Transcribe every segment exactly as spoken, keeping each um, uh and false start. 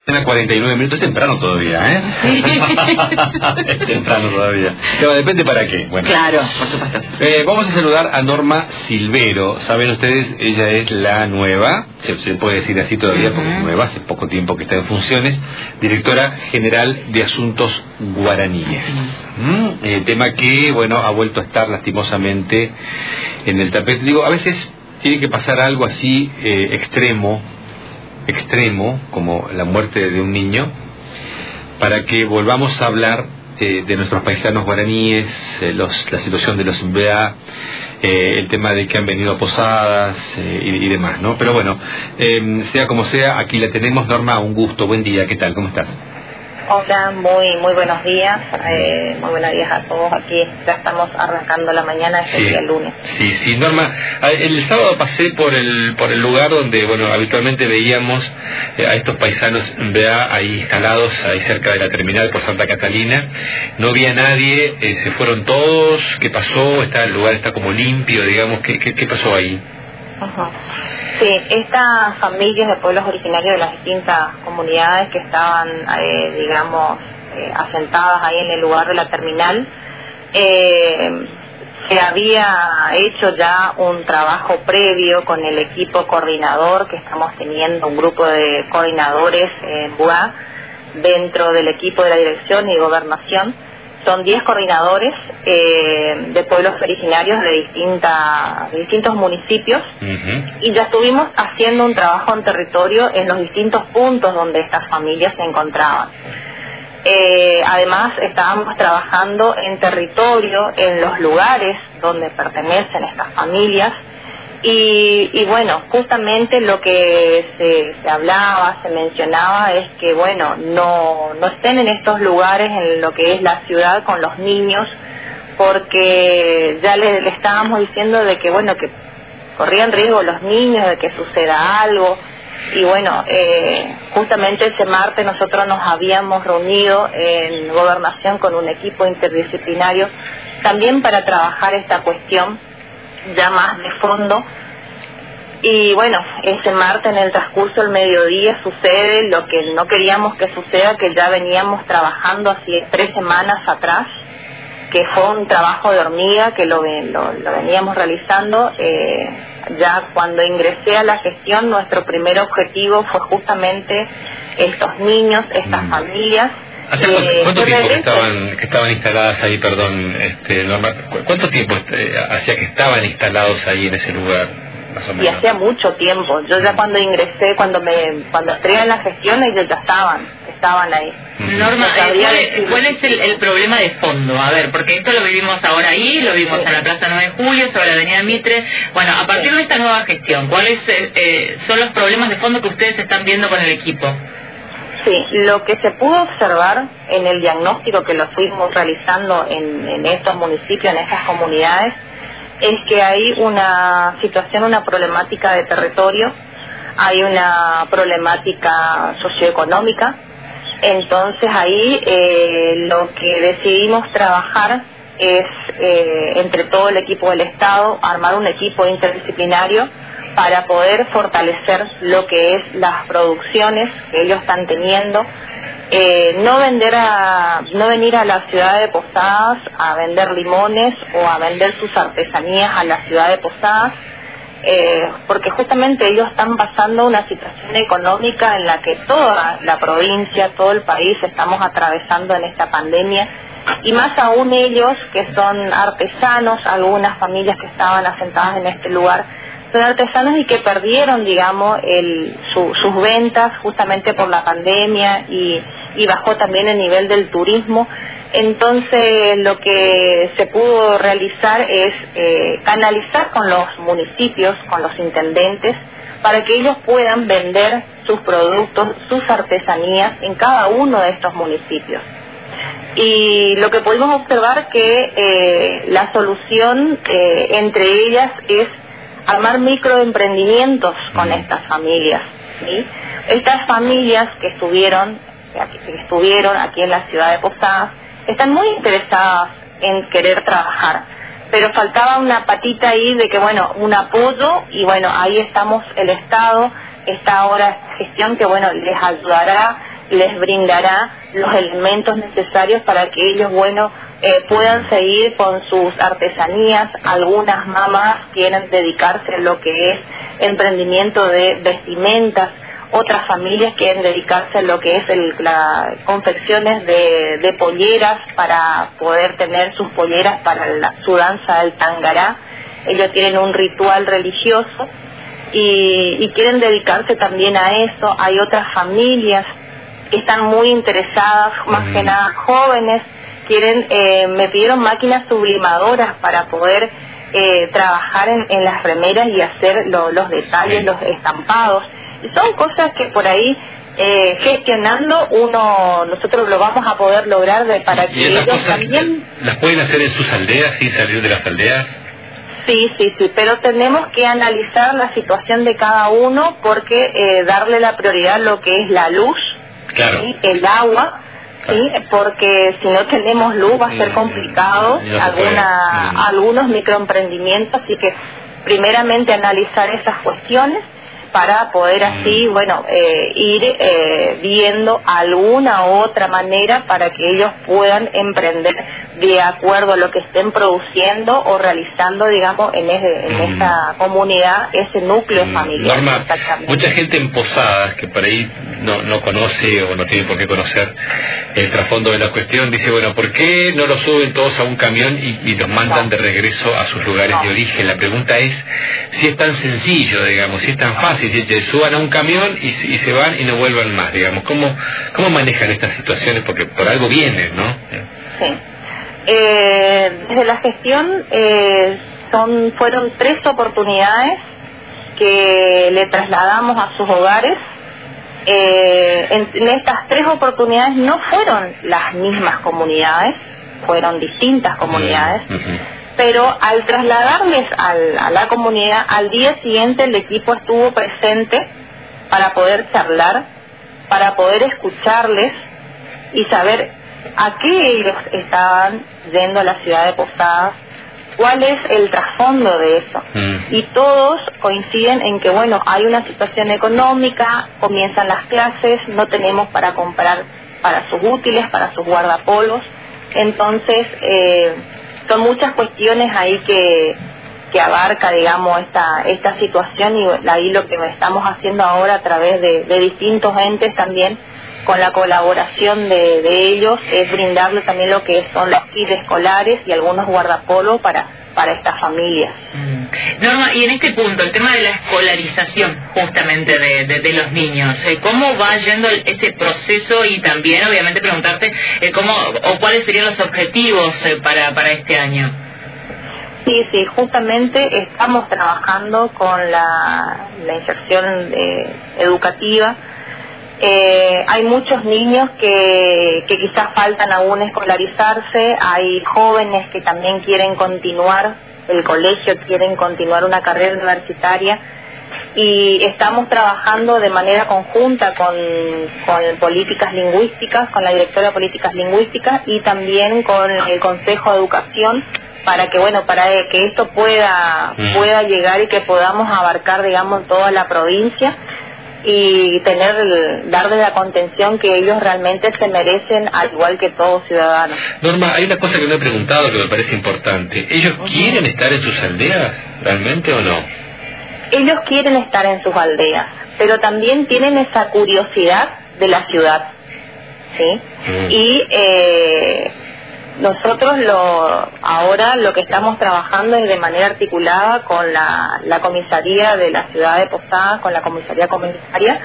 cuarenta y nueve minutos, es temprano todavía, ¿eh? Sí. Es temprano todavía. Pero depende para qué. Bueno. Claro, por supuesto. Eh, vamos a saludar a Norma Silvero. Saben ustedes, ella es la nueva, se, se puede decir así todavía, porque es nueva, hace poco tiempo que está en funciones, directora general de Asuntos Guaraníes. ¿Mm? Eh, tema que, bueno, ha vuelto a estar lastimosamente en el tapete. Digo, a veces tiene que pasar algo así eh, extremo, extremo, como la muerte de un niño, para que volvamos a hablar eh, de nuestros paisanos guaraníes, eh, los, la situación de los M B A, eh, el tema de que han venido a Posadas eh, y, y demás, ¿no? Pero bueno, eh, sea como sea, aquí la tenemos. Norma, un gusto, buen día, ¿qué tal? ¿Cómo estás? Hola, muy muy buenos días, eh, muy buenos días a todos. Aquí ya estamos arrancando la mañana, este sí, día lunes. Sí, sí, Norma, el sábado pasé por el por el lugar donde, bueno, habitualmente veíamos eh, a estos paisanos M B A ahí instalados, ahí cerca de la terminal por Santa Catalina. No había nadie, eh, se fueron todos. ¿Qué pasó? Está el lugar está como limpio, digamos. ¿Qué, qué, qué pasó ahí? Uh-huh. Sí, estas familias de pueblos originarios de las distintas comunidades que estaban, eh, digamos, eh, asentadas ahí en el lugar de la terminal, eh, se había hecho ya un trabajo previo con el equipo coordinador que estamos teniendo, un grupo de coordinadores en B U A dentro del equipo de la dirección y gobernación. Son diez coordinadores eh, de pueblos originarios de, distinta, de distintos municipios. Uh-huh. Y ya estuvimos haciendo un trabajo en territorio en los distintos puntos donde estas familias se encontraban. Eh, además, estábamos trabajando en territorio, en los lugares donde pertenecen estas familias. Y, y bueno, justamente lo que se, se hablaba, se mencionaba es que, bueno, no, no estén en estos lugares, en lo que es la ciudad, con los niños, porque ya le, le estábamos diciendo de que, bueno, que corrían riesgo los niños de que suceda algo. Y bueno, eh, justamente ese martes nosotros nos habíamos reunido en gobernación con un equipo interdisciplinario también para trabajar esta cuestión ya más de fondo. Y bueno, ese martes en el transcurso del mediodía sucede lo que no queríamos que suceda, que ya veníamos trabajando hace tres semanas atrás, que fue un trabajo de hormiga que lo, lo, lo veníamos realizando. Eh, ya cuando ingresé a la gestión, nuestro primer objetivo fue justamente estos niños, estas mm. familias. ¿Hace cuánto, eh, cuánto tiempo que estaban, que estaban instaladas ahí, perdón, este, Norma, cuánto tiempo eh, hacía que estaban instalados ahí en ese lugar, más o menos? Y hacía mucho tiempo. Yo ya cuando ingresé, cuando me cuando entré en la gestión, ellos ya estaban, estaban ahí. Norma, ¿cuál es, ¿cuál es el, el problema de fondo? A ver, porque esto lo vivimos ahora ahí, lo vimos sí. en la Plaza nueve de Julio, sobre la Avenida Mitre. Bueno, a partir sí. de esta nueva gestión, ¿cuáles eh, son los problemas de fondo que ustedes están viendo con el equipo? Sí, lo que se pudo observar en el diagnóstico que lo fuimos realizando en, en estos municipios, en estas comunidades, es que hay una situación, una problemática de territorio, hay una problemática socioeconómica. Entonces ahí eh, lo que decidimos trabajar es, eh, entre todo el equipo del Estado, armar un equipo interdisciplinario para poder fortalecer lo que es las producciones que ellos están teniendo, eh, no vender a, no venir a la ciudad de Posadas a vender limones o a vender sus artesanías a la ciudad de Posadas, eh, porque justamente ellos están pasando una situación económica en la que toda la provincia, todo el país estamos atravesando en esta pandemia, y más aún ellos que son artesanos, algunas familias que estaban asentadas en este lugar, son artesanos y que perdieron, digamos, el, su, sus ventas justamente por la pandemia y, y bajó también el nivel del turismo. Entonces lo que se pudo realizar es eh, canalizar con los municipios, con los intendentes, para que ellos puedan vender sus productos, sus artesanías en cada uno de estos municipios. Y lo que pudimos observar que eh, la solución eh, entre ellas es armar microemprendimientos con estas familias, ¿sí? Estas familias que estuvieron, que estuvieron aquí en la ciudad de Posadas están muy interesadas en querer trabajar, pero faltaba una patita ahí de que, bueno, un apoyo, y bueno, ahí estamos el Estado, esta ahora gestión que, bueno, les ayudará les brindará los elementos necesarios para que ellos, bueno, eh, puedan seguir con sus artesanías. Algunas mamás quieren dedicarse a lo que es emprendimiento de vestimentas, otras familias quieren dedicarse a lo que es el, la confecciones de, de polleras para poder tener sus polleras para la, su danza del tangará. Ellos tienen un ritual religioso y, y quieren dedicarse también a eso. Hay otras familias que están muy interesadas, más que nada jóvenes, quieren, eh, me pidieron máquinas sublimadoras para poder eh, trabajar en, en las remeras y hacer lo, los detalles, los estampados. Y son cosas que por ahí eh, gestionando uno, nosotros lo vamos a poder lograr de, para que ellos también... ¿Las pueden hacer en sus aldeas sin salir de las aldeas? Sí, sí, sí, pero tenemos que analizar la situación de cada uno porque eh, darle la prioridad a lo que es la luz, claro. ¿sí? El agua, ¿sí? Porque si no tenemos luz va a ser complicado, no alguna, no. algunos microemprendimientos, así que primeramente analizar esas cuestiones para poder así, bueno, eh, ir eh, viendo alguna u otra manera para que ellos puedan emprender de acuerdo a lo que estén produciendo o realizando, digamos, en, ese, en mm. esta comunidad, ese núcleo mm. familiar. Norma, mucha gente en Posadas que por ahí no, no conoce o no tiene por qué conocer el trasfondo de la cuestión, dice, bueno, ¿por qué no los suben todos a un camión y, y los mandan no. de regreso a sus lugares no. de origen? La pregunta es si es tan sencillo, digamos, si es tan fácil. Si se suban a un camión y, y se van y no vuelvan más, digamos. ¿Cómo, cómo manejan estas situaciones? Porque por algo vienen, ¿no? Sí. Eh, desde la gestión eh, son fueron tres oportunidades que le trasladamos a sus hogares. Eh, en, en estas tres oportunidades no fueron las mismas comunidades, fueron distintas comunidades. Uh-huh. Pero al trasladarles al, a la comunidad, al día siguiente el equipo estuvo presente para poder charlar, para poder escucharles y saber a qué ellos estaban yendo a la ciudad de Posadas, cuál es el trasfondo de eso. Mm. Y todos coinciden en que, bueno, hay una situación económica, comienzan las clases, no tenemos para comprar para sus útiles, para sus guardapolos, entonces... Eh, son muchas cuestiones ahí que, que abarca, digamos, esta esta situación y ahí lo que estamos haciendo ahora a través de, de distintos entes también, con la colaboración de, de ellos, es brindarle también lo que son los kits escolares y algunos guardapolos para, para estas familias. Mm. Norma, y en este punto, el tema de la escolarización justamente de, de, de los niños, eh, ¿cómo va yendo ese proceso? Y también, obviamente, preguntarte eh, cómo o cuáles serían los objetivos eh, para, para este año. Sí, sí, justamente estamos trabajando con la, la inserción eh, educativa. Eh, hay muchos niños que, que quizás faltan aún escolarizarse, hay jóvenes que también quieren continuar el colegio, quieren continuar una carrera universitaria y estamos trabajando de manera conjunta con, con políticas lingüísticas, con la directora de políticas lingüísticas y también con el Consejo de Educación para que, bueno, para que esto pueda, pueda llegar y que podamos abarcar, digamos, toda la provincia y tener darle la contención que ellos realmente se merecen, al igual que todos ciudadanos. Norma, hay una cosa que me he preguntado que me parece importante. ¿Ellos uh-huh. quieren estar en sus aldeas realmente o no? Ellos quieren estar en sus aldeas, pero también tienen esa curiosidad de la ciudad, ¿sí? Uh-huh. Y eh, nosotros lo ahora lo que estamos trabajando es de manera articulada con la, la comisaría de la ciudad de Posadas, con la comisaría comunitaria.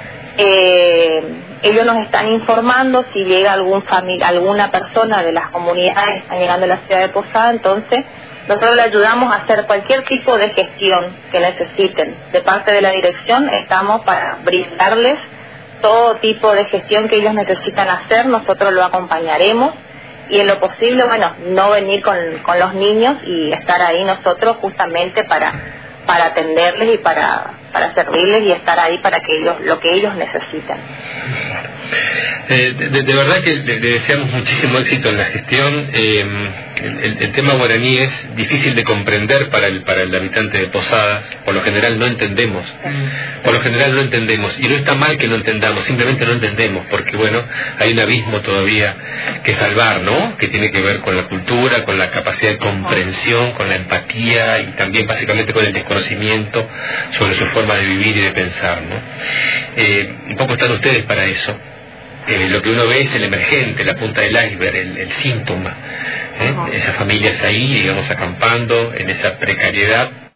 Eh, ellos nos están informando si llega algún famili- alguna persona de las comunidades que están llegando a la ciudad de Posadas, entonces nosotros le ayudamos a hacer cualquier tipo de gestión que necesiten. De parte de la dirección estamos para brindarles todo tipo de gestión que ellos necesitan hacer, nosotros lo acompañaremos. Y en lo posible, bueno, no venir con, con los niños y estar ahí nosotros justamente para para atenderles y para para servirles y estar ahí para que ellos lo que ellos necesitan. Eh, de, de verdad que le, le deseamos muchísimo éxito en la gestión. Eh, el, el tema guaraní es difícil de comprender para el para el habitante de Posadas. Por lo general no entendemos. Por lo general no entendemos. Y no está mal que no entendamos, simplemente no entendemos, porque bueno, hay un abismo todavía que salvar, ¿no? Que tiene que ver con la cultura, con la capacidad de comprensión, con la empatía y también básicamente con el desconocimiento sobre su forma de vivir y de pensar, ¿no? Eh, un poco están ustedes para eso. Eh, lo que uno ve es el emergente, la punta del iceberg, el, el síntoma, ¿eh? Esas familias ahí, digamos, acampando en esa precariedad